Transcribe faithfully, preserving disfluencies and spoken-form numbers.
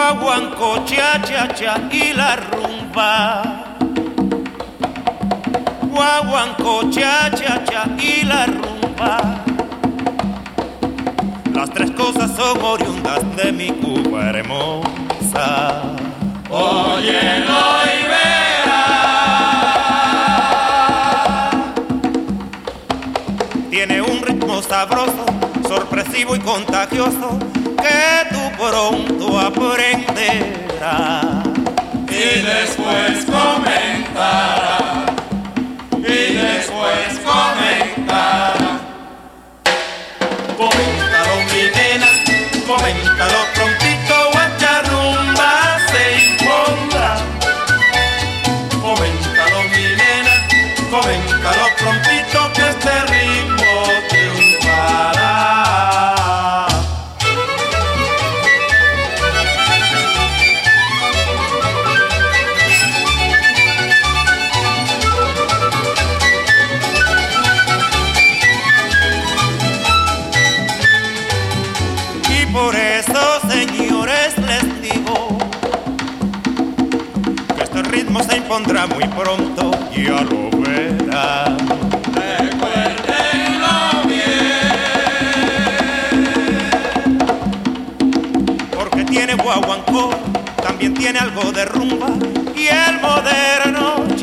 guaguancó, cha, cha, cha y la rumba. Guaguancó, cha, cha, cha y la rumba. Las tres cosas son oriundas de mi Cuba hermosa. Óyelo y verás. Tiene un ritmo sabroso, sorpresivo y contagioso, que tú pronto aprenderás. Y después comentarás. Y después comentarás. Coméntalo mi nena, coméntalo prontito, guacha rumba se impondrá. Coméntalo mi nena, coméntalo prontito, que este ritmo triunfará. Por eso, señores, les digo que este ritmo se impondrá muy pronto, ya lo verán. Recuérdenlo bien. Porque tiene guaguancó, también tiene algo de rumba, y el moderno